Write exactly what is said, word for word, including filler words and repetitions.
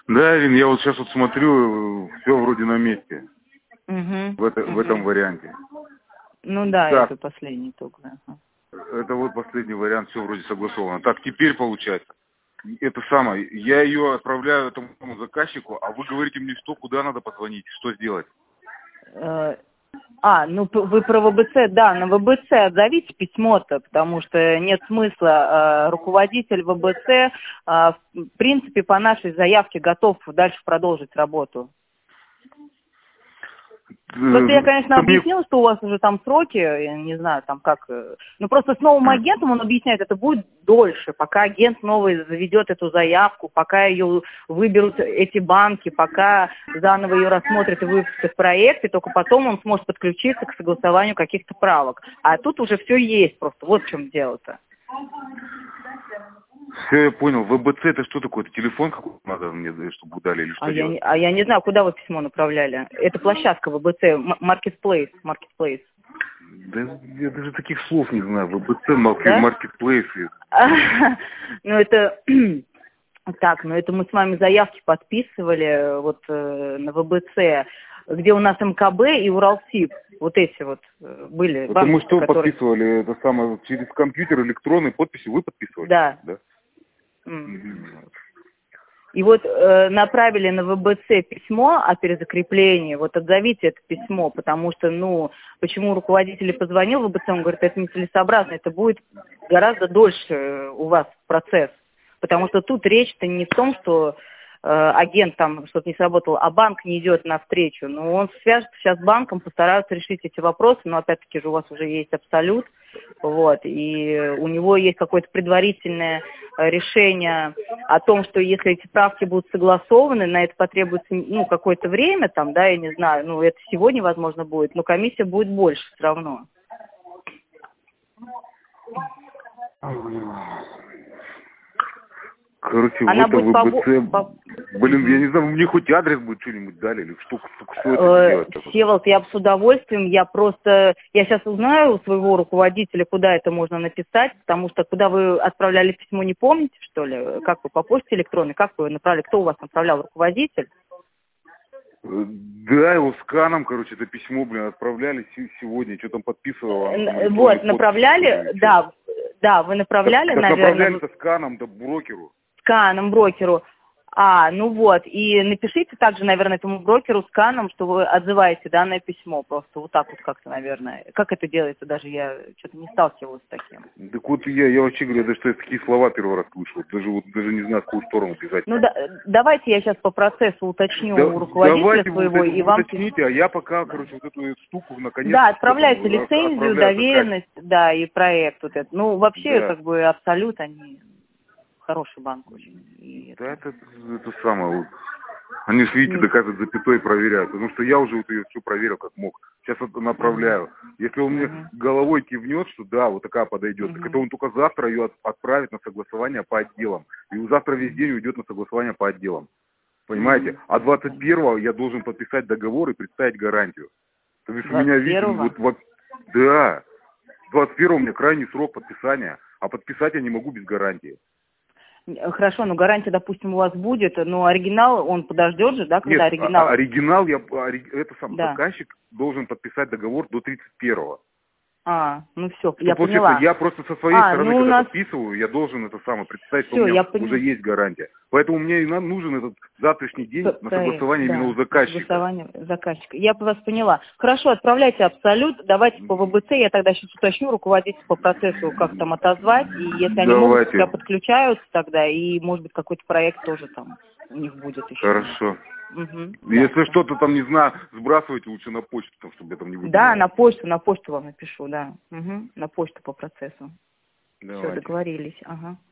Да, Ирина, я вот сейчас вот смотрю, все вроде на месте. Угу. В, это, Угу. в этом варианте. Ну да, Так, это последний только. Ага. это вот последний вариант, все вроде согласовано. Так, теперь получается, это самое, я ее отправляю этому заказчику, а вы говорите мне, что, куда надо позвонить, что сделать? Э, А, ну п- вы про ВБЦ, да, на ВБЦ отзовите письмо-то, потому что нет смысла. Э, Руководитель ВБЦ, э, в принципе, по нашей заявке готов дальше продолжить работу. Просто я, конечно, Это мне- объяснила, что у вас уже там сроки, я не знаю, там как... э, Ну, просто с новым агентом он объясняет, это будет дольше, пока агент новый заведет эту заявку, пока ее выберут эти банки, пока заново ее рассмотрят и выпустят проект, и только потом он сможет подключиться к согласованию каких-то правок. А тут уже все есть просто, вот в чем дело-то. Все, я понял. ВБЦ это что такое? Это телефон какой надо мне, чтобы дали или что А я, делать? не, а я не знаю, куда вы письмо направляли. Это площадка ВБЦ, м- Marketplace, Marketplace. Да я даже таких слов не знаю. ВБЦ, Да? маркетплейс. Ну, это... Так, ну это мы с вами заявки подписывали вот э, на ВБЦ, где у нас МКБ и Уралсиб. Вот эти вот э, были Это банки, мы что которые... подписывали? Это самое, через компьютер электронные подписи вы подписывали? Да. Да? М. И вот э, направили на ВБЦ письмо о перезакреплении, вот отзовите это письмо, потому что, ну, почему руководитель позвонил в ВБЦ, он говорит, это нецелесообразно, это будет гораздо дольше у вас процесс, потому что тут речь-то не в том, что э, агент там что-то не сработал, а банк не идет навстречу, но он свяжется сейчас с банком, постараются решить эти вопросы, но опять-таки же у вас уже есть Абсолют, вот, и у него есть какое-то предварительное решение о том, что если эти правки будут согласованы, на это потребуется, ну, какое-то время, там, да, я не знаю, ну, это сегодня, возможно, будет, но комиссия будет больше все равно. Короче, Она вот будет ВБЦ, по... блин, Угу. я не знаю, мне хоть адрес будет что-нибудь дали, или что, что, что это Э, делать? Всеволод, я бы с удовольствием, я просто, я сейчас узнаю у своего руководителя, куда это можно написать, потому что куда вы отправляли письмо, не помните, что ли? Как вы, по почте электронной, как вы направляли, кто у вас направлял, руководитель? Да, его сканом, короче, это письмо, блин, отправляли сегодня, что там подписывал. Э, Вот, направляли, да, да, вы направляли, так, так наверное, направляли-то сканом, да, брокеру. сканом брокеру. А, ну вот, и напишите также, наверное, этому брокеру сканом, что вы отзываете данное письмо, просто вот так вот как-то, наверное. Как это делается, даже я что-то не сталкивалась с таким. Так вот я, я вообще говорю, даже что я такие слова первый раз слышу, даже вот даже не знаю, в какую сторону писать. Ну да, давайте я сейчас по процессу уточню Да, у руководителя давайте своего вы, и вы вам... уточните, а я пока, короче, вот эту штуку наконец-то... Да, отправляйте там, лицензию, отправляю доверенность, да, и проект вот этот. Ну, вообще, да. как бы, Абсолют, они хороший банк очень. И Да, это... это, это самое, вот. Они же, видите, Ну, доказывают запятой проверяют, потому что я уже вот ее все проверил как мог. Сейчас вот направляю. угу, Если он мне угу, головой кивнет, что да, вот такая подойдет, так это угу, он только завтра ее от- отправит на согласование по отделам. И завтра весь день уйдет на согласование по отделам. Понимаете? угу. А двадцать первого я должен подписать договор и представить гарантию. То есть у меня, двадцать видите, первого? вот, вот да, двадцать первого у меня крайний срок подписания, а подписать я не могу без гарантии. Хорошо, но гарантия, допустим, у вас будет, но оригинал, он подождет же, да, когда Нет, а- а- оригинал... оригинал, я, ори- это сам Да. заказчик должен подписать договор до тридцать первого. А, ну все, Что я получается, поняла. я просто со своей А, стороны, ну у когда нас... подписываю, я должен это самое представить, что у Все, меня я уже поняла. есть гарантия. Поэтому мне и нам нужен этот завтрашний день на Проект, согласование именно у да, заказчика. согласование заказчика. Я вас поняла. Хорошо, отправляйте Абсолют, давайте по ВБЦ, я тогда сейчас уточню руководитель по процессу, как там отозвать, и если они могут, Давайте. пускай подключаются тогда, и может быть какой-то проект тоже там у них будет еще. Хорошо. Угу, Если да. что-то там, не знаю, сбрасывайте лучше на почту, там, чтобы я там не Да, выбирал. на почту, на почту вам напишу, да. Угу, на почту по процессу. Все, Давайте. договорились. Ага.